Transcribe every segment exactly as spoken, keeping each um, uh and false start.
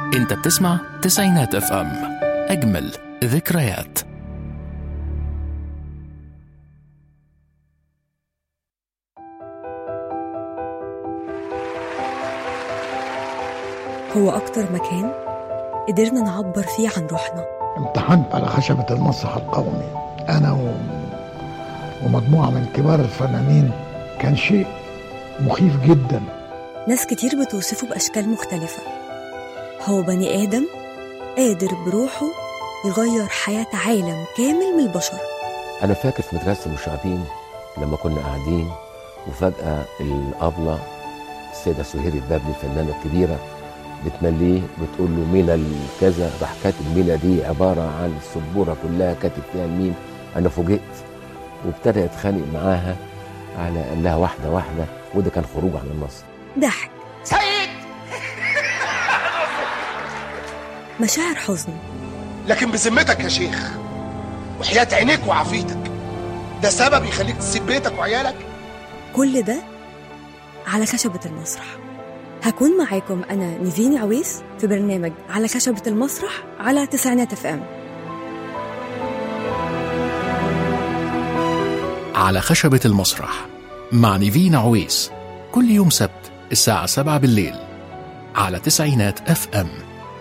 انت بتسمع تسعينات اف ام، اجمل ذكريات. هو أكتر مكان قدرنا نعبر فيه عن روحنا. امتحنت على خشبة المسرح القومي أنا و... ومجموعة من كبار الفنانين. كان شيء مخيف جدا. ناس كتير بتوصفه بأشكال مختلفة. هو بني آدم قادر بروحه يغير حياة عالم كامل من البشر. أنا فاكر في مدرسة المشاغبين لما كنا قاعدين وفجأة الأبلة السيدة سهير البابلي الفنانة الكبيرة بتمليه بتقول له مينا الكذا، راح كاتب مينا دي عبارة عن السبورة كلها كاتب فيها الميم. أنا فوجئت وابتدى يتخانق معاها على قال لها واحدة واحدة، وده كان خروج عن النص. ضحك، سيد مشاعر حزن. لكن بذمتك يا شيخ وحياة عينيك وعافيتك، ده سبب يخليك تسيب بيتك وعيالك؟ كل ده على خشبة المسرح. هكون معاكم أنا نيفين عويس في برنامج على خشبة المسرح على تسعينات اف ام. على خشبة المسرح مع نيفين عويس، كل يوم سبت الساعة سبعة بالليل على تسعينات اف ام.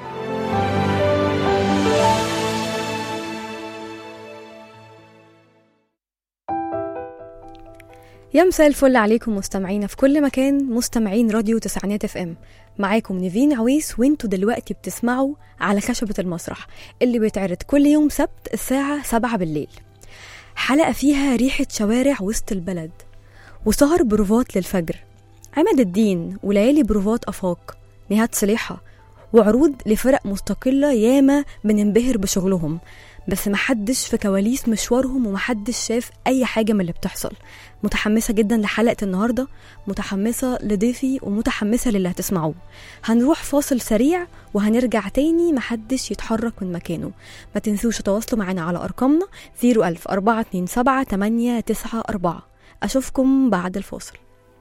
يا مساء الفل عليكم مستمعينا في كل مكان، مستمعين راديو تسعينات اف ام. معاكم نيفين عويس، وانتوا دلوقتي بتسمعوا على خشبة المسرح اللي بيتعرض كل يوم سبت الساعة سبعة بالليل. حلقة فيها ريحة شوارع وسط البلد، وسهر بروفات للفجر، عماد الدين وليالي بروفات أفاق، نهاد صليحة، وعروض لفرق مستقلة ياما بننبهر بشغلهم، بس محدش في كواليس مشوارهم ومحدش شاف أي حاجة من اللي بتحصل. متحمسة جدا لحلقة النهاردة، متحمسة لضيفي ومتحمسة للي هتسمعوه. هنروح فاصل سريع وهنرجع تاني، محدش يتحرك من مكانه. ما تنسوش تتواصلوا معنا على أرقامنا صفر ألف أربعة اتنين سبعة تمانية تسعة أربعة. أشوفكم بعد الفاصل.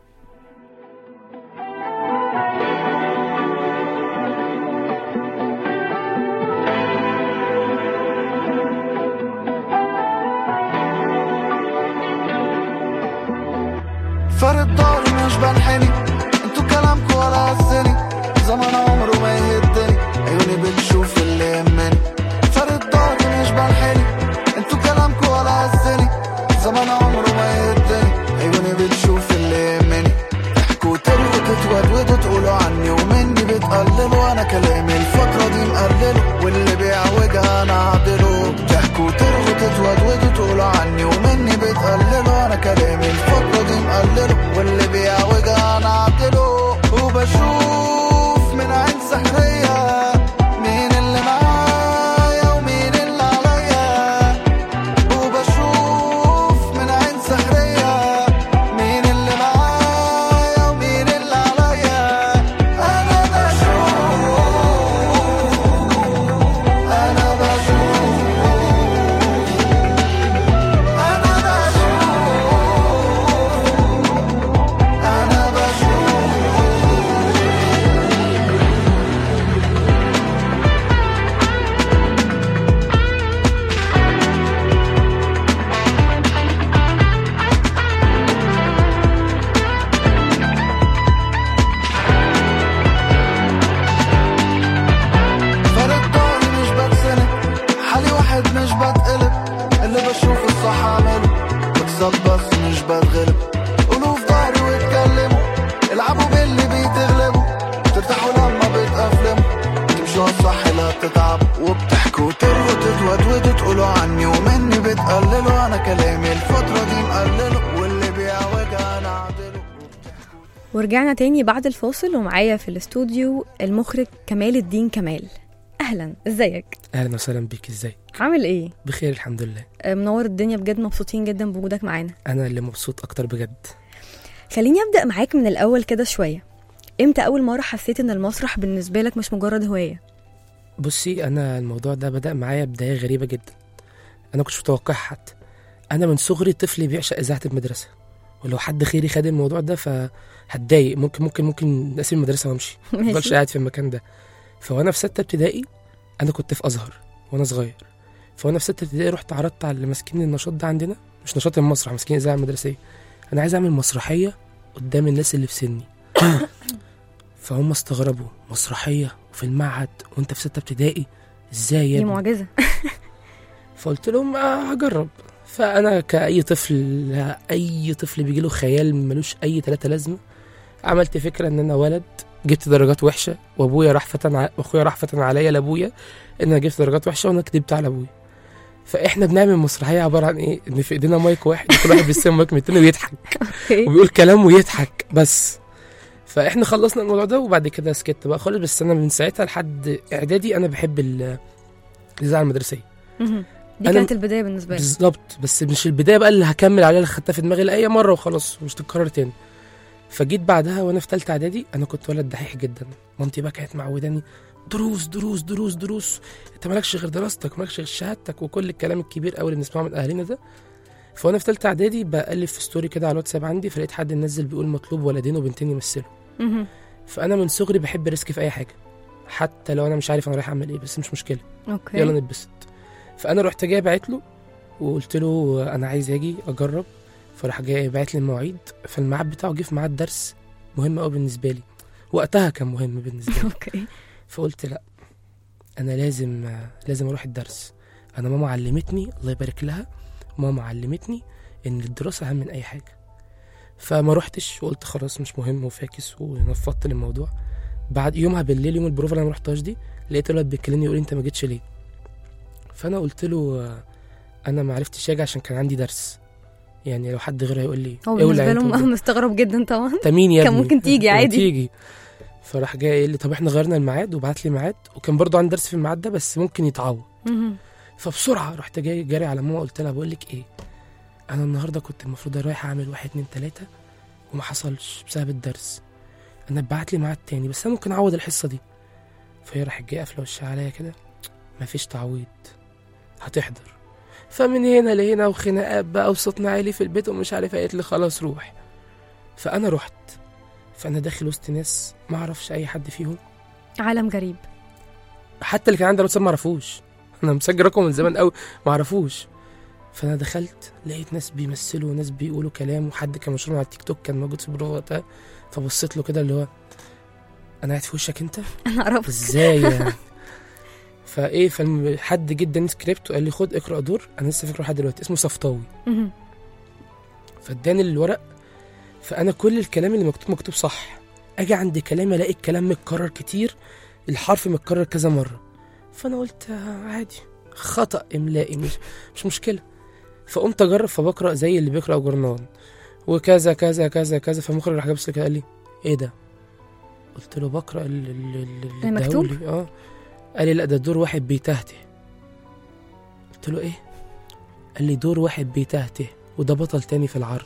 فرد داري مش بنحني، انتوا كلامكوا ولا عزني، زمان عمره ما يهدني، عيوني بتشوف اللي يهمني. فرد داري مش بنحني، انتوا كلامكوا ولا عزني، زمان عمره ما يهدني، عيوني بتشوف اللي يهمني. تحكوا ترغوا تتودودوا تقولوا عني ومني بتقللوا، انا كلامي الفترة دي مقلله واللي بيعوجها انا عدله. تحكوا ترغوا تتودودوا تقولوا عني ومني بتقللوا، انا كلامي الفترة دي مقلله واللي بيعوجها انا عدله. وبشوف من عين سحرية مين اللي معايا ومين اللي عليا، وبشوف من عين سحرية مين اللي معايا ومين اللي عليا. انا بشوف انا بشوف انا بشوف انا بشوف. فرد داري مش بتسند، حالي واحد مش بتقلب، اللي بشوف الصح اعمله، بكسب بس مش بتغلب. قولوا في داري واتكلموا، العبوا باللي بيتغلبوا، ترتاحوا لما بتقفلموا، تمشوا الصح لا بتتعبوا. وبتحكوا ترغوا تتودودوا تقولوا عني ومني بتقللوا، انا كلامي الفترة دي مقلله واللي بيعوجها انا عدله. ورجعنا تاني بعد الفاصل، ومعايا في الاستوديو المخرج كمال الدين كمال. أهلا، ازيك؟ اهلا وسهلا بيك، ازيك؟ عامل ايه؟ بخير الحمد لله. آه، منور الدنيا بجد، مبسوطين جدا بوجودك معانا. انا اللي مبسوط اكتر بجد. خليني أبدأ معاك من الأول كده شوية. امتى أول مرة حسيت إن المسرح بالنسبة لك مش مجرد هواية؟ بصي، انا الموضوع ده بدأ معايا بداية غريبة جدا، انا كنتش متوقعها حتى. انا من صغري طفل بيعشق اذاعة المدرسة، ولو حد خيري خد الموضوع ده فهتضايق، ممكن ممكن ممكن اسيب المدرسة وامشي، مفضلش قاعد في المكان ده. فوانا في ستة ابتدائي انا كنت في ازهر وانا صغير، فوانا في ستة ابتدائي رحت عرضت على اللي ماسكين النشاط ده عندنا، مش نشاط المسرح، ماسكين الاذاعه المدرسيه، انا عايز اعمل مسرحيه قدام الناس اللي في سني. فهم استغربوا، مسرحيه وفي المعهد وانت في ستة ابتدائي ازاي يا دي ابني؟ معجزه. فقلت لهم آه هجرب. فانا كاي طفل، اي طفل بيجي له خيال ملوش اي ثلاثه لازمه، عملت فكره ان انا ولد جبت درجات وحشه، وابويا راح فتن ع... واخويا راح فتن عليا لابويا ان انا جبت درجات وحشه وانا كدبت على ابويا. فاحنا بنعمل مسرحيه عباره عن ايه؟ ان في ايدينا مايك واحد وكل واحد بيستلم مايك من التاني ويضحك وبيقول كلام ويضحك بس. فاحنا خلصنا الموضوع ده وبعد كده سكت بقى خالص. بس انا من ساعتها لحد اعدادي انا بحب ال- الاذاعه المدرسيه. مهم. دي أنا- كانت البدايه بالنسبه لي. بالظبط، بس مش البدايه بقى اللي هكمل عليها، اللي خدتها في دماغي لاي مره وخلاص مش تتكرر تاني. فجيت بعدها وانا في ثالثه اعدادي، انا كنت ولد دحيح جدا، مامتي بقى كانت معوداني دروس دروس دروس دروس، انت مالكش غير دراستك مالكش غير شهادتك وكل الكلام الكبير قوي اللي بنسمعه من اهالينا ده. فوانا في ثالثه اعدادي بألف في ستوري كده على الواتساب عندي، فلقيت حد منزل بيقول مطلوب ولدين وبنتين يمثلوا. مهم. فانا من صغري بحب ريسك في اي حاجه، حتى لو انا مش عارف انا رايح اعمل ايه، بس مش مشكله اوكي. يلا نتبسط. فانا رحت جاي باعت له وقلت له انا عايز اجي اجرب. فراح جاي باعت لي المواعيد، فالميعاد بتاعه جه في ميعاد درس مهم قوي بالنسبه لي، وقتها كان مهم بالنسبه لي. اوكي. فقلت لا، انا لازم لازم اروح الدرس. انا ماما علمتني، الله يبارك لها، ماما علمتني ان الدراسه اهم من اي حاجه. فما روحتش وقلت خلاص مش مهم وفاكس ونفضت للموضوع. بعد يومها بالليل، يوم البروفه اللي انا ما رحتهاش دي، لقيت الولد بيكلمني يقول لي انت ما جيتش ليه؟ فانا قلت له آه، انا ما عرفتش اجي عشان كان عندي درس. يعني لو حد غيره هيقول لي هو اولع بالنسبه انت لهم قدام. مستغرب جدا طبعا. انت مين يا كان ابني؟ ممكن تيجي ما عادي. تيجي. فراح جاي قال لي طب احنا غيرنا الميعاد، وبعت لي ميعاد، وكان برضو عندي درس في الميعاد ده بس ممكن يتعوض. مهم. فبسرعه رحت جاي جاري على ماما، قلت لها بقول لك ايه، انا النهارده كنت المفروض رايح اعمل واحد اتنين تلاته وما حصلش بسبب الدرس، انا اتبعت لي ميعاد تاني بس انا ممكن اعوض الحصه دي. فهي راحت جايه قافله وشها عليا كده، مفيش تعويض، هتحضر. فمن هنا لهنا وخناقات بقى وصوتنا عالي في البيت ومش عارف، قالت لي خلاص روح. فانا رحت، فانا داخل وسط ناس ما اعرفش اي حد فيهم، عالم غريب. حتى اللي كان عندي الواتساب ما اعرفوش، انا مسجل رقم من زمان قوي ما اعرفوش. فانا دخلت لقيت ناس بيمثلوا وناس بيقولوا كلام، وحد كان مشهور على التيك توك كان موجود في البروفه وقتها. فبصيت له كده اللي هو انا قاعد في وشك انت انا اعرف. ازاي يعني؟ فايه فحد جدا سكريبت وقال لي خد اقرا دور، انا لسه فاكره لحد دلوقتي، اسمه صفطاوي. مهم. فاداني الورق، فانا كل الكلام اللي مكتوب مكتوب صح، اجي عند كلام الاقي الكلام متكرر كتير، الحرف متكرر كذا مره. فانا قلت آه، عادي خطأ املائي مش مش مشكله. فقمت اجرب، فبقرا زي اللي بيقرا جورنال وكذا كذا كذا كذا. فالمخرج راح جابس لي كده قال لي ايه ده؟ قلت له بقرا ال- ال- ال- اللي المكتوب؟ اداهولي. اه قال لي لا ده دور واحد بيتهته. قلت له ايه؟ قال لي دور واحد بيتهته وده بطل تاني في العرض.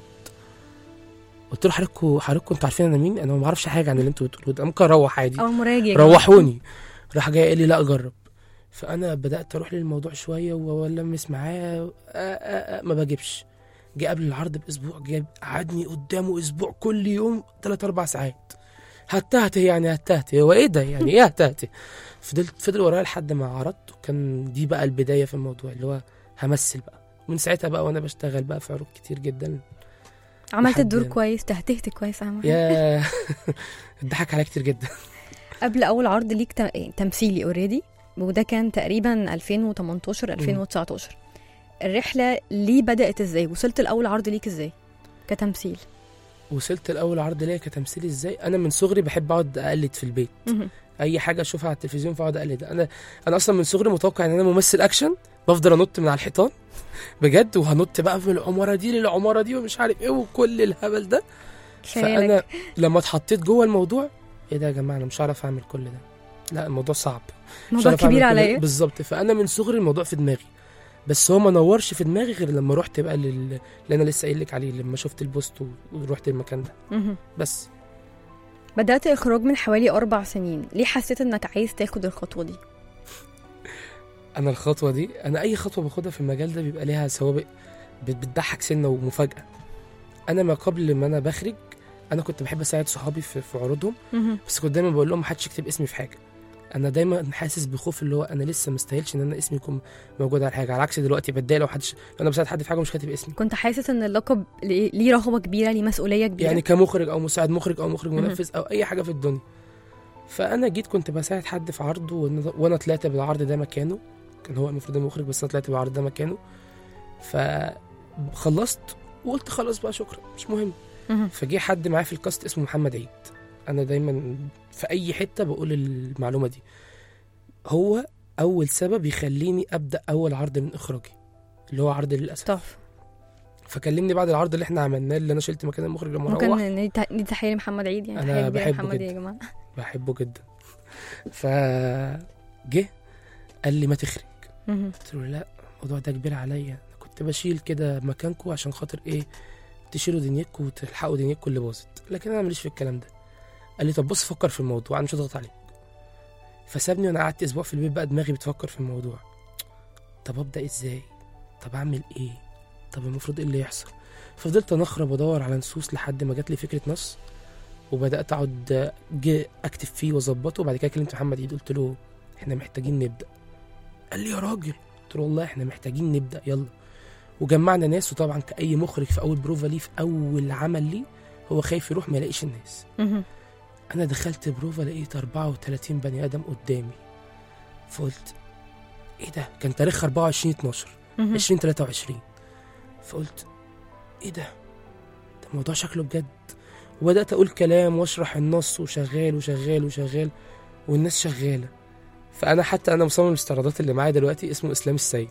قلت له حضراتكم حضراتكم انتوا عارفين انا مين؟ انا ما اعرفش حاجه عن اللي انتوا بتقولوه ده، ممكن اروح عادي. اول مراجع يا جماعة. روحوني. راح جاي قال لي لا جرب. فانا بدات اروح للموضوع شويه والمس معاه، آه آه آه ما بجيبش. جه قبل العرض باسبوع، جاب قعدني قدامه اسبوع كل يوم ثلاث اربع ساعات، هتهته يعني هتهته، هو ايه ده يعني ايه هتهته؟ فضلت فضل ورايا لحد ما عرضت، وكان دي بقى البدايه في الموضوع اللي هو همثل بقى. من ساعتها بقى وانا بشتغل بقى في عروض كتير جدا. عملت لحد- الدور كويس، تهتهت كويس. اهم حاجه. يا اتضحك عليا كتير جدا. قبل اول عرض ليك ت- تمثيلي اوريدي، وده كان تقريبا ألفين وتمنتاشر ألفين وتسعتاشر. الرحله ليه بدات ازاي؟ وصلت لاول عرض ليك ازاي كتمثيل؟ وصلت الاول عرض ليا كتمثيل ازاي؟ انا من صغري بحب اقعد اقلد في البيت، مهم. اي حاجه اشوفها على التلفزيون فاقعد اقلد. انا انا اصلا من صغري متوقع ان انا ممثل اكشن، بفضل انط من على الحيطان بجد، وهنط بقى من العماره دي للعماره دي ومش عارف ايه وكل الهبل ده. فانا خيالك. لما اتحطيت جوه الموضوع، ايه ده يا جماعه انا مش عارف اعمل كل ده، لا الموضوع صعب، مش موضوع عارف أعمل كبير كل ده. عليا. بالظبط. فانا من صغري الموضوع في دماغي، بس هو ما نورش في دماغي غير لما رحت بقى لل... اللي انا لسه قايل لك عليه، لما شفت البوست ورحت المكان ده مهم. بس. بدات اخراج من حوالي اربع سنين، ليه حسيت انك عايز تاخد الخطوه دي؟ انا الخطوه دي، انا اي خطوه باخدها في المجال ده بيبقى ليها سوابق بت- بتضحك سنه ومفاجاه. انا ما قبل ما انا بخرج، انا كنت بحب اساعد صحابي في, في عروضهم، مهم. بس كنت دايما بقول لهم ما حدش يكتب اسمي في حاجه، انا دايما حاسس بخوف اللي هو انا لسه مستاهلش ان انا اسمي يكون موجود على حاجه، على عكس دلوقتي بتضايق لو حدش انا بساعد حد في حاجه مش كاتب اسمي. كنت حاسس ان اللقب ليه ليه رهبه كبيره، ليه مسؤوليه كبيره، يعني كمخرج او مساعد مخرج او مخرج منفذ او اي حاجه في الدنيا. فانا جيت كنت بساعد حد في عرضه وأنا- وانا طلعت بالعرض ده مكانه، كان هو المفروض المخرج بس انا طلعت بالعرض ده مكانه. فخلصت وقلت خلاص بقى شكرا مش مهم. مهم. فجي حد معايا في الكاست اسمه محمد عيد، انا دايما في اي حته بقول المعلومه دي، هو اول سبب يخليني ابدا اول عرض من اخراجي اللي هو عرض للاسف. تحفه. فكلمني بعد العرض اللي احنا عملناه اللي انا شلت مكان المخرج لما ممكن روح. ندي تح- ندي تحيه لمحمد عيد، يعني أنا تحيه كبيرة بحبه لمحمد جدا. عيد يا جماعه. بحبه جدا. فجه قال لي ما تخرج. مهم. قلت له لا الموضوع ده كبير عليا، انا كنت بشيل كده مكانكم عشان خاطر ايه تشيلوا دنيتكم وتلحقوا دنيتكم اللي باظت، لكن انا ماليش في الكلام ده. قال لي طب بص فكر في الموضوع انا مش هضغط عليك. فسابني وانا قعدت اسبوع في البيت بقى دماغي بتفكر في الموضوع، طب ابدا ازاي، طب اعمل ايه، طب المفروض ايه اللي يحصل. ففضلت انخرب وادور على نصوص لحد ما جات لي فكره نص، وبدات اقعد جي اكتب فيه واظبطه. وبعد كده كلمت محمد عيد قلت له احنا محتاجين نبدا. قال لي يا راجل، قلت له والله احنا محتاجين نبدا يلا. وجمعنا ناس، وطبعا كأي مخرج في اول بروفا ليه في اول عمل ليه هو خايف يروح ما يلاقيش الناس. مهم. انا دخلت بروفا لقيت أربعة وثلاثين بني ادم قدامي، فقلت ايه ده، كان تاريخ أربعة وعشرين اتناشر مهم. عشرين تلاتة وعشرين. فقلت ايه ده، ده الموضوع شكله بجد. وبدات اقول كلام واشرح النص وشغال وشغال وشغال والناس شغاله. فانا حتى انا مصمم الاستعراضات اللي معايا دلوقتي اسمه اسلام السيد.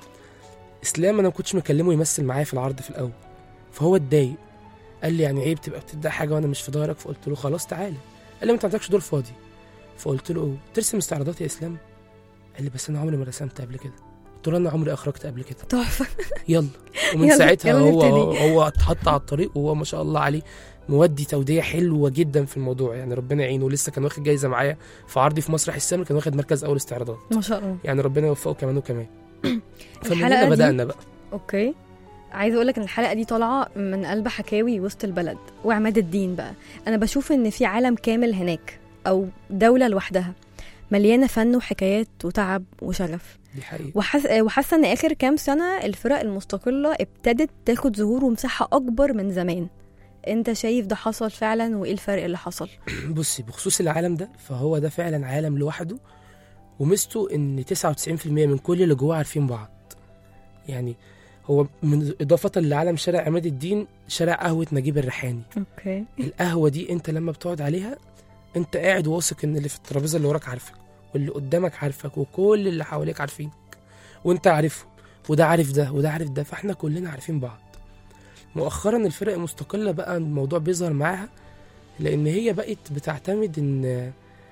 اسلام انا ما كنتش مكلمه يمثل معايا في العرض في الاول، فهو اتضايق قال لي يعني عيب تبقى بتبدا حاجه وانا مش في ظهرك. فقلت له خلاص تعالى. قال لي ما انت عندكش دور فاضي. فقلت له ترسم استعراضات يا اسلام؟ قال لي بس انا عمري ما رسمت قبل كده. قلت له انا عمري اخرجت قبل كده. تحفه. يلا. ومن يلا- ساعتها يلا هو نبتدي. هو اتحط على الطريق، وهو ما شاء الله عليه مودي توديه حلوه جدا في الموضوع، يعني ربنا يعينه. لسه كان واخد جايزه معايا في عرضي في مسرح السامر، كان واخد مركز اول استعراضات، ما شاء الله. يعني ربنا يوفقه كمان وكمان. فمن الحلقة هنا دي- بدأنا بقى. اوكي، عايزه اقول لك ان الحلقه دي طالعه من قلب حكاوي وسط البلد وعماد الدين. بقى انا بشوف ان في عالم كامل هناك او دوله لوحدها مليانه فن وحكايات وتعب وشغف. دي حقيقة. وحس... وحاسه ان اخر كام سنه الفرق المستقله ابتدت تاخد ظهور ومساحه اكبر من زمان. انت شايف ده حصل فعلا، وايه الفرق اللي حصل؟ بصي بخصوص العالم ده، فهو ده فعلا عالم لوحده، وميزته ان تسعة وتسعين في المية من كل اللي جواه عارفين بعض. يعني هو من اضافه لعالم شارع عماد الدين شارع قهوه نجيب الريحاني. اوكي. القهوه دي انت لما بتقعد عليها انت قاعد واثق ان اللي في الترابيزه اللي وراك عارفك، واللي قدامك عارفك، وكل اللي حواليك عارفينك، وانت عارفهم، وده عارف ده وده عارف ده، فاحنا كلنا عارفين بعض. مؤخرا الفرق المستقله بقى الموضوع بيظهر معاها، لان هي بقت بتعتمد ان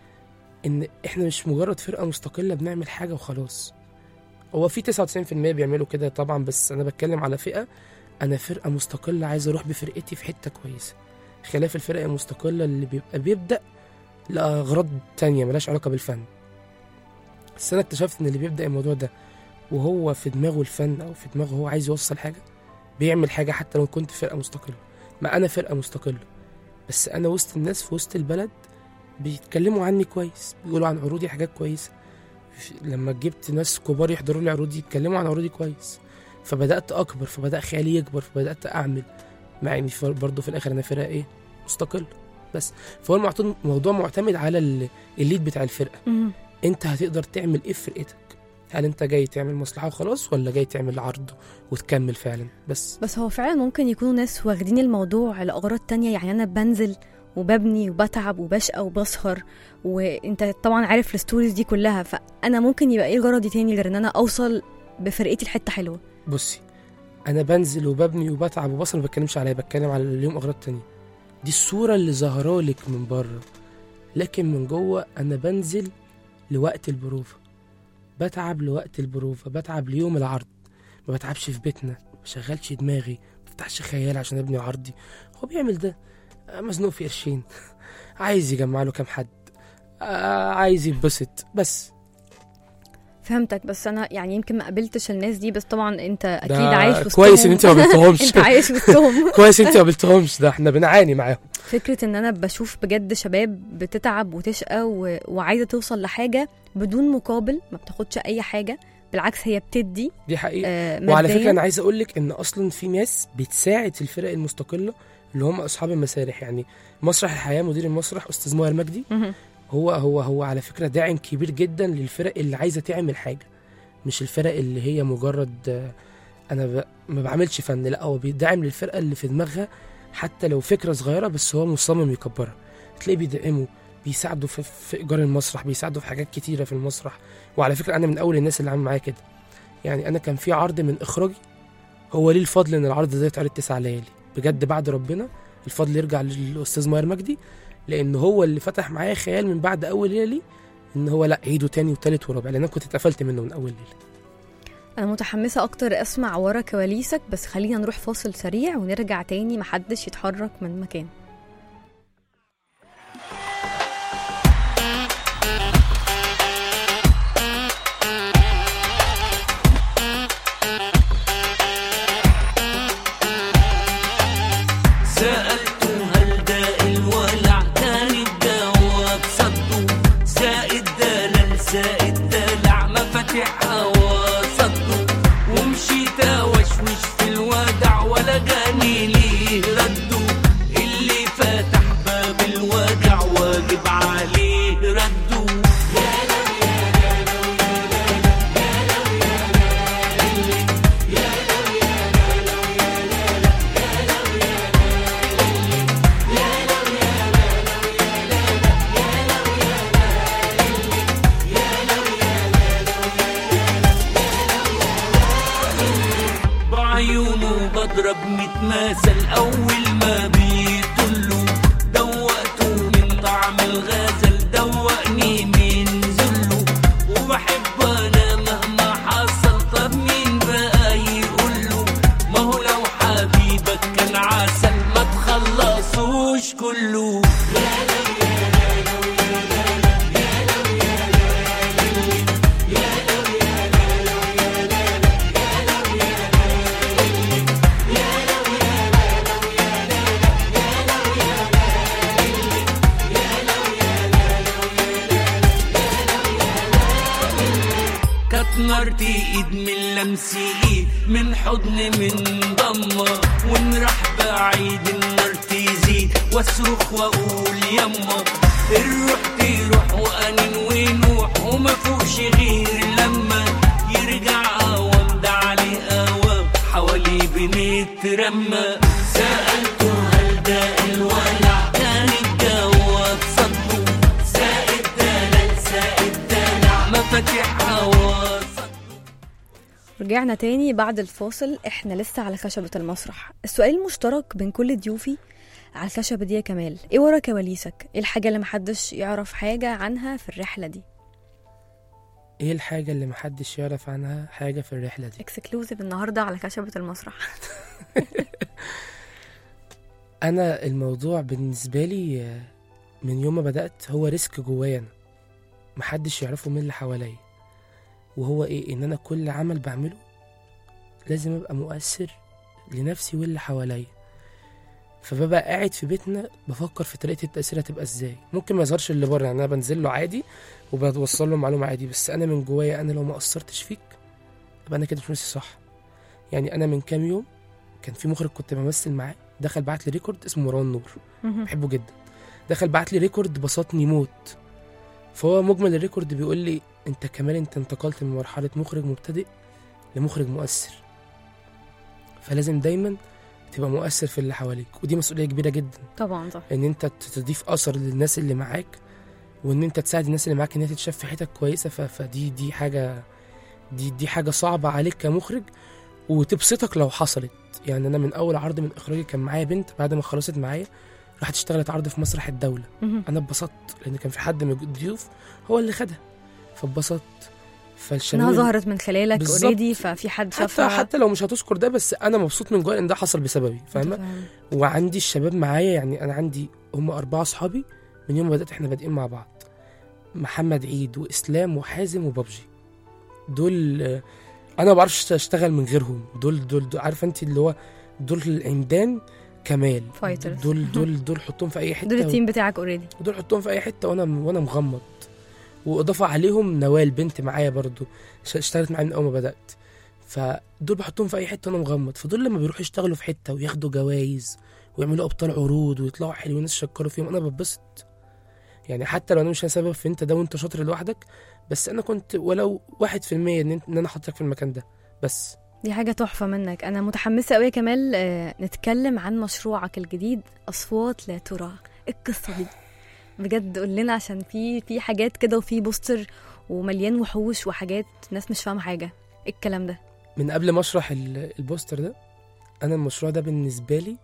ان احنا مش مجرد فرقه مستقله بنعمل حاجه وخلاص. هو في تسعة وتسعين في المية بيعملوا كده طبعا، بس انا بتكلم على فئه، انا فرقه مستقله عايز اروح بفرقتي في حته كويسه، خلاف الفرق المستقله اللي بيبقى بيبدا لاغراض تانية ملاش علاقه بالفن. بس انا اكتشفت ان اللي بيبدا الموضوع ده وهو في دماغه الفن او في دماغه هو عايز يوصل حاجه، بيعمل حاجه حتى لو كنت فرقه مستقله. ما انا فرقه مستقله، بس انا وسط الناس في وسط البلد بيتكلموا عني كويس، بيقولوا عن عروضي حاجات كويسه. لما جبت ناس كبار يحضروا لي عروضي يتكلموا عن عروضي كويس، فبدات اكبر، فبدا خيالي يكبر، فبدات اعمل، مع اني برضه في الاخر انا فرقه ايه مستقل. بس فهو الموضوع معتمد على الليد بتاع الفرقه. مهم. انت هتقدر تعمل ايه في فرقتك؟ هل انت جاي تعمل مصلحه وخلاص، ولا جاي تعمل عرض وتكمل فعلا؟ بس بس هو فعلا ممكن يكونوا ناس واخدين الموضوع لأغراض تانية. يعني أنا بنزل وببني وبتعب وبشقى وبسهر، وانت طبعا عارف الستوريز دي كلها، فأنا ممكن يبقى ايه غرضي تاني غير ان انا اوصل بفرقتي لحتة حلوة. بصي انا بنزل وببني وبتعب وبصل، ما بتكلمش عليا، بتكلم على اليوم اغراض تانية. دي الصورة اللي ظاهرالك من بره، لكن من جوه انا بنزل لوقت البروفة، بتعب لوقت البروفة، بتعب ليوم العرض، ما بتعبش في بيتنا، ما بشغلش دماغي، ما بفتحش خيال عشان ابني عرضي. هو بيعمل ده مزنوق في قرشين، عايز يجمع له كام حد، عايز يتبسط بس. فهمتك، بس انا يعني يمكن ما قابلتش الناس دي، بس طبعا انت اكيد ده عايش وسطهم. كويس ان انت ما قابلتهمش. انت عايش وسطهم. كويس ان انت ما قابلتهمش، ده احنا بنعاني معاهم. فكره ان انا بشوف بجد شباب بتتعب وتشقى و... وعايزه توصل لحاجه بدون مقابل، ما بتاخدش اي حاجه، بالعكس هي بتدي. دي حقيقه. آه وعلى فكره مادياً. انا عايز اقول لك ان اصلا في ناس بتساعد في الفرق المستقله اللي هم اصحاب المسارح. يعني مسرح الحياه مدير المسرح استاذ ماهر مجدي، مهم. هو هو هو على فكره داعم كبير جدا للفرق اللي عايزه تعمل حاجه، مش الفرق اللي هي مجرد آه، انا ب... ما بعملش فن، لا هو بيدعم للفرقه اللي في دماغها حتى لو فكره صغيره بس هو مصمم يكبرها. تلاقيه بيدعمه، بيساعده في, في ايجار المسرح، بيساعده في حاجات كتيره في المسرح. وعلى فكره انا من اول الناس اللي عامل معايا كده. يعني انا كان في عرض من اخراجي، هو ليه الفضل ان العرض ده يتعرض تسع ليالي بجد بعد ربنا، الفضل يرجع للاستاذ ماهر مجدي، لان هو اللي فتح معايا خيال من بعد اول ليله لي ان هو لا عيده تاني وتالت ورابع، لان انا كنت اتقفلت منه من اول ليله. انا متحمسه اكتر اسمع ورا كواليسك، بس خلينا نروح فاصل سريع ونرجع تاني، محدش يتحرك من مكان. بضرب متماثل أول ما بيطلوا، دوقته من طعم الغزل دوقني من ذله، وبحب أنا مهما حصل، طب مين بقى يقوله؟ ما هو لو حبيبك كان عسل ما تخلصوش كله. نارتي ايد من لمسي ايد، من حضن من ضمة، ونروح بعيد النار تزيد، واصرخ واقول يما الروح تروح وانين ونوح، وما فوقش غير لما يرجع قوام ده عليه قوام حواليه بنترمى. سألته هل ده الولع؟ كان الجواب صدقه سائد دلال سائد دلع مفاتيح هوا. رجعنا تاني بعد الفاصل، احنا لسه على خشبة المسرح. السؤال المشترك بين كل ضيوفي على الخشبة دي يا كمال، ايه ورا كواليسك؟ ايه الحاجة اللي محدش يعرف حاجة عنها في الرحلة دي؟ ايه الحاجة اللي محدش يعرف عنها حاجة في الرحلة دي؟ اكسكلوزيف النهاردة على خشبة المسرح. انا الموضوع بالنسبة لي من يوم ما بدأت هو ريسك جوايا انا، محدش يعرفه من اللي حواليا، وهو ايه؟ ان انا كل عمل بعمله لازم ابقى مؤثر لنفسي واللي حواليا. فببقى قاعد في بيتنا بفكر في طريقه التاثير هتبقى ازاي. ممكن ما يظهرش اللي بره، يعني انا بنزل له عادي وبوصل له معلومه عادي، بس انا من جوايا انا لو ما اثرتش فيك يبقى انا كده مش ماشي صح. يعني انا من كام يوم كان في مخرج كنت بمثل معاه دخل بعت لي ريكورد اسمه مروان نور، بحبه جدا، دخل بعت لي ريكورد بسطني موت. فهو مجمل الريكورد بيقول لي انت كمان انت انتقلت من مرحله مخرج مبتدئ لمخرج مؤثر، فلازم دايما تبقى مؤثر في اللي حواليك، ودي مسؤوليه كبيره جدا طبعا صح. ان انت تضيف اثر للناس اللي معاك، وان انت تساعد الناس اللي معاك ان هي تتشاف في حتت كويسه. فدي دي حاجه دي دي حاجه صعبه عليك كمخرج وتبسطك لو حصلت. يعني انا من اول عرض من اخراجي كان معايا بنت بعد ما خلصت معايا راحت اشتغلت عرض في مسرح الدوله. انا اتبسطت لان كان في حد من الضيوف هو اللي خدها، فاتبسطت. فالشباب انها ظهرت من خلالك اوريدي، ففي حد شافها. حتى, حتى لو مش هتذكر ده، بس انا مبسوط من جوايا ان ده حصل بسببي، فاهمه؟ وعندي الشباب معايا، يعني انا عندي هم اربعه اصحابي من يوم ما بدات احنا بادئين مع بعض، محمد عيد واسلام وحازم وبابجي. دول آه، انا ما بعرفش اشتغل من غيرهم. دول دول, دول عارفه انت اللي هو دول العمدان كمال. فايترز. دول دول دول حطهم في اي حته دول التيم بتاعك اوريدي. ودول حطهم في اي حته وانا وانا مغمض. واضافه عليهم نوال بنت معايا برضو ش- اشتغلت معايا من اول ما بدات. فدول بحطهم في اي حته وانا مغمض. فدول لما بيروحوا يشتغلوا في حته وياخدوا جوائز ويعملوا ابطال عروض ويطلعوا حلوين الناس يشكروا فيهم، انا بتبسط. يعني حتى لو انا مش سبب في انت ده وانت شاطر لوحدك، بس انا كنت ولو واحد في المية ان, ان انا حطيتك في المكان ده بس. دي حاجة تحفة منك. أنا متحمسة قوي يا كمال آه، نتكلم عن مشروعك الجديد أصوات لا ترى. القصة دي بجد قول لنا، عشان في في حاجات كده وفي بوستر ومليان وحوش وحاجات ناس مش فاهمة حاجة. إيه الكلام ده؟ من قبل ما اشرح ال- البوستر ده، انا المشروع ده بالنسبه لي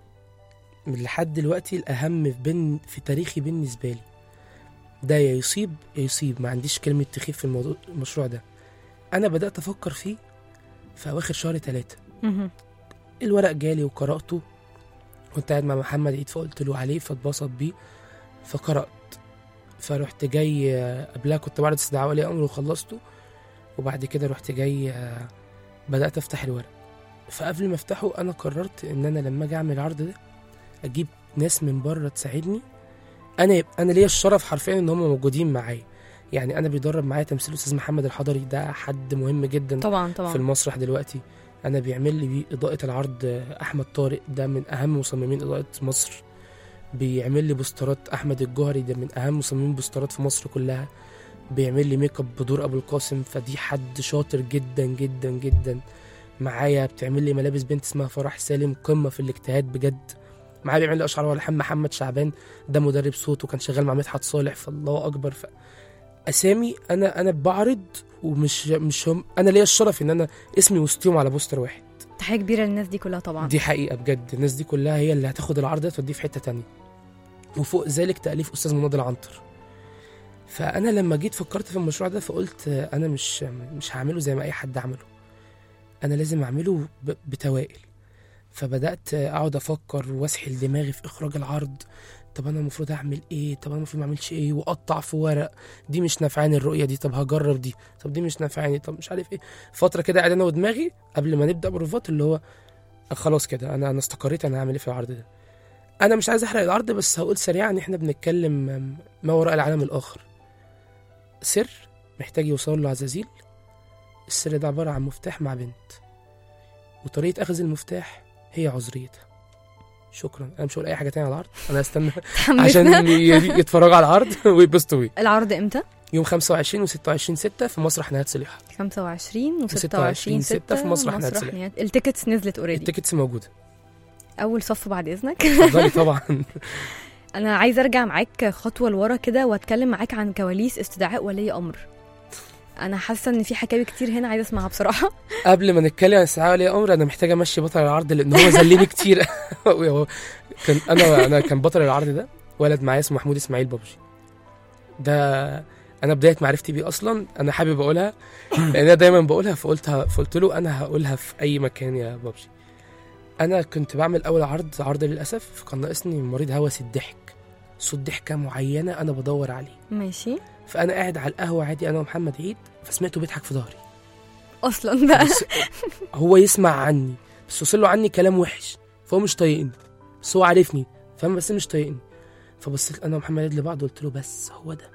من لحد دلوقتي الاهم في بين في تاريخي بالنسبه لي. ده يا يصيب يا يصيب، ما عنديش كلمه تخيف في الموضوع. المشروع ده انا بدات افكر فيه في اواخر شهر ثلاثة. مهم. الورق جالي وقراته، كنت قاعد مع محمد عيد فقلت له عليه فاتبسط بيه فقرات. فرحت جاي آه، قبلها كنت بعرض استدعاء ولي امر وخلصته، وبعد كده رحت جاي آه، بدات افتح الورق. فقبل ما افتحه انا قررت ان انا لما اجي اعمل عرض ده اجيب ناس من بره تساعدني. انا يبقى انا ليا الشرف حرفيا ان هم موجودين معايا. يعني انا بيدرب معايا تمثيل استاذ محمد الحضري، ده حد مهم جدا طبعا في طبعا. المسرح دلوقتي. انا بيعمل لي بيه اضاءه العرض آه، احمد طارق، ده من اهم مصممين اضاءه مصر. بيعمل لي بوسترات احمد الجوهري، ده من اهم مصممين بوسترات في مصر كلها. بيعمل لي ميك اب بدور ابو القاسم، فدي حد شاطر جدا جدا جدا معايا. بتعمل لي ملابس بنت اسمها فرح سالم، قمه في الاجتهاد بجد. معايا بيعمل لي اشعار والحان محمد شعبان، ده مدرب صوت وكان شغال مع مدحت صالح، فالله اكبر. ف... اسامي انا انا بعرض ومش مش هم انا ليا الشرف ان انا اسمي وسطيهم على بوستر واحد. تحية كبيرة للناس دي كلها طبعا. دي حقيقه بجد، الناس دي كلها هي اللي هتاخد العرض ده توديه في حته تانية. وفوق ذلك تاليف استاذ مناد العنتر. فانا لما جيت فكرت في المشروع ده فقلت آه، انا مش مش هعمله زي ما اي حد عمله، انا لازم اعمله ب- بتوائل. فبدات اقعد افكر واسحل دماغي في اخراج العرض. طب انا المفروض اعمل ايه؟ طب انا المفروض ما اعملش ايه؟ واقطع في ورق، دي مش نافعاني الرؤيه دي، طب هجرب دي، طب دي مش نافعاني، طب مش عارف ايه. فتره كده قاعد انا ودماغي قبل ما نبدا بروفات، اللي هو خلاص كده انا انا استقريت انا هعمل ايه في العرض ده. انا مش عايز احرق العرض، بس هقول سريعا ان احنا بنتكلم ما وراء العالم الاخر. سر محتاج يوصل له عزازيل. السر ده عباره عن مفتاح مع بنت، وطريقه اخذ المفتاح هي عذريتها. شكرا، انا مش هقول اي حاجه تانية على العرض، انا هستنى عشان تحمسنا. ي- يتفرجوا على العرض ويبسطوا بيه. العرض امتى؟ يوم خمسة وعشرين و ستة وعشرين ستة في مسرح نهاية صليحة. خمسة وعشرين و ستة وستة وعشرين وعشرين ستة في مسرح نهاية صليحة. نهاية. التيكتس نزلت اوريدي. التيكتس موجوده. اول صف بعد اذنك. اتفضلي طبعا. انا عايزه ارجع معاك خطوه لورا كده واتكلم معاك عن كواليس استدعاء ولي امر. انا حاسه ان في حكاوي كتير هنا عايزه اسمعها بصراحه. قبل ما نتكلم عن استدعاء ولي امر، انا محتاجه امشي بطل العرض لان هو زلني كتير. كان انا انا كان بطل العرض ده ولد معايا اسمه محمود اسماعيل بابجي. ده انا بدايه معرفتي بيه اصلا انا حابب اقولها لان انا دايما بقولها، فقلتها فقلت له انا هقولها في اي مكان يا بابجي. انا كنت بعمل اول عرض عرض للاسف كان ناقصني مريض هوس الضحك، صوت ضحكه معينه انا بدور عليه. ماشي. فانا قاعد على القهوه عادي انا ومحمد عيد، فسمعته بيضحك في ظهري. اصلا بقى بس هو يسمع عني بس وصل له عني كلام وحش، فهو مش طايقني بس هو عارفني فاهم، بس مش طايقني. فبصيت انا ومحمد عيد لبعض قلت له بس هو ده.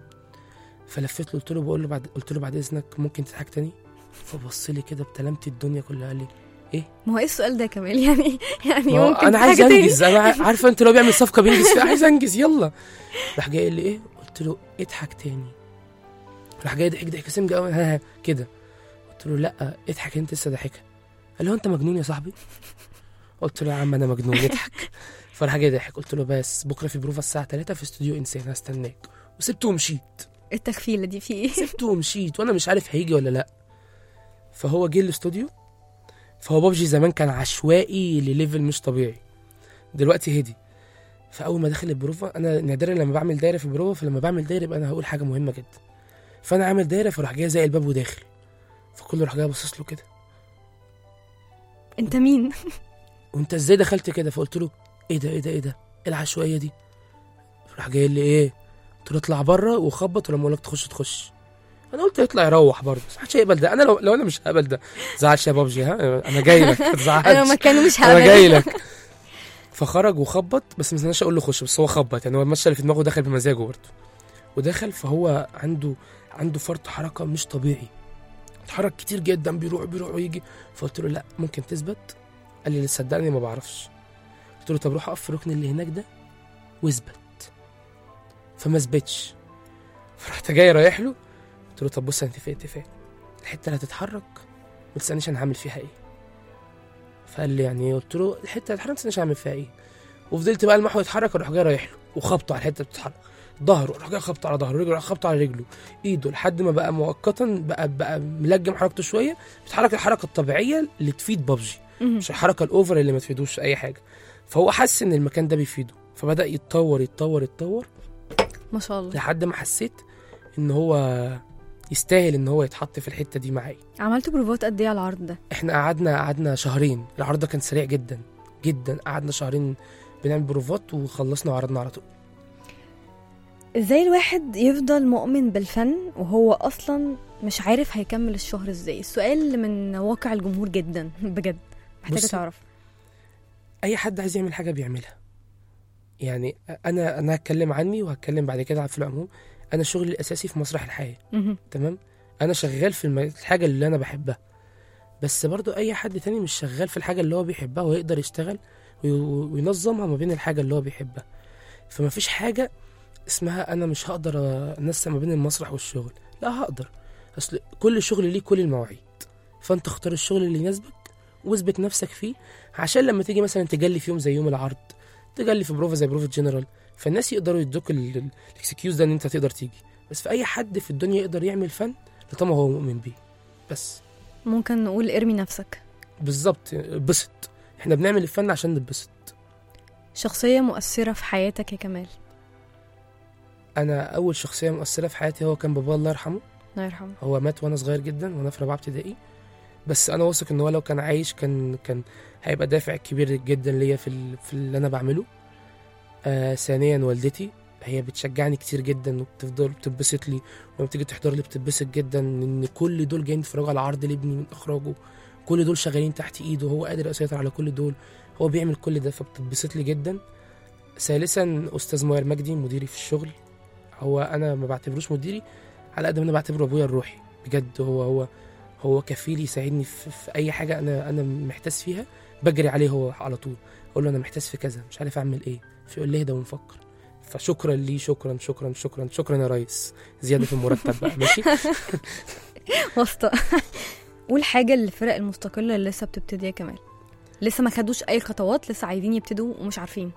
فلفت له قلت له بقول له بعد قلت له بعد اذنك ممكن تضحك تاني؟ فبص لي كده بتلمت الدنيا كلها قال لي ايه؟ ما هو ايه السؤال ده كمان يعني يعني ما هو ممكن انا عايز حاجة تاني؟ انجز، انا ع- عارفه انت لو بيعمل صفقه بينجز فيها، عايز انجز يلا. راح جاي قال لي ايه؟ قلت له اضحك تاني. راح جاي ضحك ضحك سمج قوي ها ها كده. قلت له لا اضحك انت لسه ضاحكه. قال له انت مجنون يا صاحبي؟ قلت له يا عم انا مجنون اضحك. فراح جاي ضحك. قلت له بس بكره في بروفه الساعه ثلاثة في استوديو انسان هستناك، وسبته ومشيت. التخفيله دي في ايه؟ سبته ومشيت وانا مش عارف هيجي ولا لا. فهو جه الاستوديو. فهو بابجي زمان كان عشوائي لليفل مش طبيعي، دلوقتي هدي. فاول ما دخل البروفه، انا نادرا لما بعمل دايره في البروفه، فلما بعمل دايره يبقى انا هقول حاجه مهمه جدا. فانا عامل دايره فراح جاي زي الباب وداخل، فكله راح جاي باصص له كده، انت مين؟ وانت ازاي دخلت كده؟ فقلت له ايه ده ايه ده ايه ده ايه العشوائيه دي؟ راح جاي قال لي ايه؟ قلت له اطلع بره وخبط ولما اقول لك تخش تخش. انا قلت يطلع يروح برضه، بس محدش هيقبل ده. انا لو لو انا مش هقبل ده زعلش يا بابجي، ها انا جاي لك، ما تزعلش انا مكانه مش انا هقبل. جاي لك. فخرج وخبط، بس ما استناش اقول له خش، بس هو خبط يعني، هو المشي اللي في دماغه دخل بمزاجه برضه ودخل. فهو عنده عنده فرط حركه مش طبيعي، اتحرك كتير جدا، بيروح بيروح ويجي. فقلت له لا ممكن تثبت. قال لي صدقني ما بعرفش. قلت له طب روح اقف في الركن اللي هناك ده واثبت. فما ثبتش، فرحت جاي رايح له قلت له طب بص انت في اتفاق، الحته اللي هتتحرك ما تسالنيش انا هعمل فيها ايه. فقال لي يعني ايه؟ قلت له الحته اللي هتتحرك ما تسالنيش هعمل فيها ايه. وفضلت بقى المحور يتحرك، اروح جاي رايح له وخبطه على الحته اللي بتتحرك، ظهره اروح جاي خبطه على ظهره، رجله خبطه على رجله، ايده، لحد ما بقى مؤقتا بقى بقى ملجم حركته شويه، بيتحرك الحركه الطبيعيه اللي تفيد بابجي، مش الحركه الاوفر اللي ما تفيدوش اي حاجه. فهو حس ان المكان ده بيفيده، فبدا يتطور يتطور يتطور ما شاء الله، لحد ما حسيت ان هو يستاهل ان هو يتحط في الحته دي معايا. عملتوا بروفات قد ايه على العرض ده؟ احنا قعدنا قعدنا شهرين، العرض ده كان سريع جدا جدا، قعدنا شهرين بنعمل بروفات وخلصنا وعرضنا على طول. ازاي الواحد يفضل مؤمن بالفن وهو اصلا مش عارف هيكمل الشهر ازاي؟ السؤال من واقع الجمهور جدا بجد، محتاجه تعرف. اي حد عايز يعمل حاجه بيعملها، يعني انا انا هتكلم عني وهتكلم بعد كده في العموم. انا شغلي الاساسي في مسرح الحياه، تمام، انا شغال في الم... الحاجه اللي انا بحبها، بس برضو اي حد تاني مش شغال في الحاجه اللي هو بيحبها ويقدر يشتغل وي... وينظمها ما بين الحاجه اللي هو بيحبها. فما فيش حاجه اسمها انا مش هقدر انسق ما بين المسرح والشغل، لا هقدر، اصل كل شغل ليه كل المواعيد، فانت اختار الشغل اللي يناسبك واثبت نفسك فيه، عشان لما تيجي مثلا تجلي في يوم زي يوم العرض، تجلي في بروفا زي بروفا جنرال، فالناس يقدروا يدوك الاكسكيوز ده ان انت تقدر تيجي. بس في اي حد في الدنيا يقدر يعمل فن لطالما هو مؤمن بيه. بس ممكن نقول ارمي نفسك. بالظبط، بسط، احنا بنعمل الفن عشان نتبسط. شخصيه مؤثره في حياتك يا كمال؟ انا اول شخصيه مؤثره في حياتي هو كان بابا الله يرحمه. الله يرحمه. هو مات وانا صغير جدا وانا في رابعه ابتدائي، بس انا واثق ان هو لو كان عايش كان كان هيبقى دافع كبير جدا ليا في ال... في اللي انا بعمله. آه ثانيا والدتي، هي بتشجعني كتير جدا وبتفضل بتتبسط لي، ولما تيجي تحضر لي بتتبسط جدا ان كل دول جايين يتفرجوا على عرض لابني من اخراجه، كل دول شغالين تحت ايده، هو قادر يسيطر على كل دول، هو بيعمل كل ده، فبتتبسط لي جدا. ثالثا استاذ ماهر مجدي مديري في الشغل، هو انا ما بعتبروش مديري على قد ما انا بعتبره ابويا الروحي بجد. هو هو هو كفيل يساعدني في, في اي حاجه انا انا محتاس فيها، بجري عليه هو على طول، اقول له انا محتاس في كذا مش عارف اعمل ايه، فيقول لي اهدى ونفكر. فشكرا لي، شكرا شكرا شكرا شكرا يا ريس، زياده في المرتب بقى ماشي. واسطه. والحاجه اللي الفرق المستقله اللي لسه بتبتدي يا كمال، لسه ما خدوش اي خطوات، لسه عايزين يبتدوا ومش عارفين.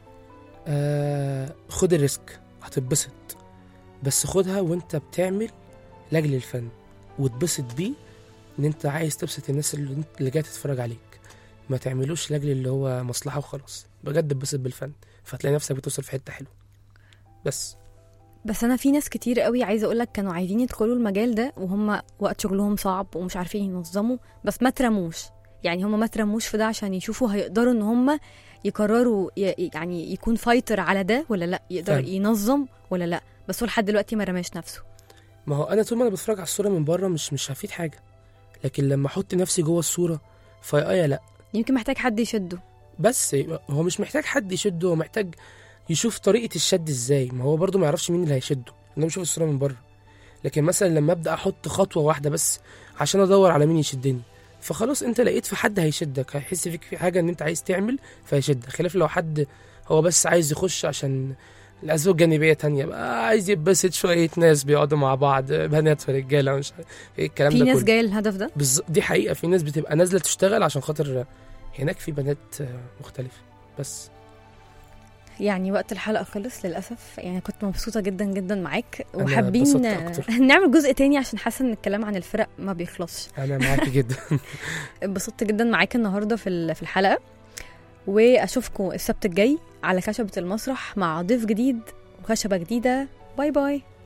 آه خد الريسك هتتبسط، بس خدها وانت بتعمل لاجل الفن وتبسط بيه، ان انت عايز تبسط الناس اللي, اللي جايه تتفرج عليك، ما تعملوش لاجل اللي هو مصلحه وخلاص، بجد اتبسط بالفن فهتلاقي نفسك بتوصل في حته حلوه. بس بس انا في ناس كتير قوي عايزه اقول لك كانوا عايزين يدخلوا المجال ده وهم وقت شغلهم صعب ومش عارفين ينظموا، بس ما ترموش، يعني هم ما ترموش في ده عشان يشوفوا هيقدروا ان هم يقرروا يعني يكون فايتر على ده ولا لا، يقدر فهم. ينظم ولا لا، بس هو لحد دلوقتي ما رماش نفسه. ما هو انا طول ما انا بتفرج على الصوره من بره مش مش هفيد حاجه، لكن لما احط نفسي جوه الصوره فايا لا، يمكن محتاج حد يشده. بس هو مش محتاج حد يشده، هو محتاج يشوف طريقه الشد ازاي، ما هو برضو ما يعرفش مين اللي هيشده، انا بشوف الصوره من بره. لكن مثلا لما ابدا احط خطوه واحده بس عشان ادور على مين يشدني، فخلاص انت لقيت في حد هيشدك، هيحس فيك في حاجه ان انت عايز تعمل فهيشدك، خلاف لو حد هو بس عايز يخش عشان الاسباب جانبيه تانية بقى، عايز يتبسط شويه ناس بيقعدوا مع بعض بنات ورجاله مش ايه الكلام ده كله. في ناس جايه الهدف ده بز... دي حقيقه، في ناس بتبقى نازله تشتغل عشان خاطر هناك في بنات مختلفه. بس يعني وقت الحلقه خلص للاسف، يعني كنت مبسوطه جدا جدا معاك وحابين نعمل جزء تاني عشان حاسه ان الكلام عن الفرق ما بيخلصش. انا معاك جدا. اتبسطت جدا معاك النهارده في في الحلقه، واشوفكم السبت الجاي على خشبه المسرح مع ضيف جديد وخشبه جديده. باي باي.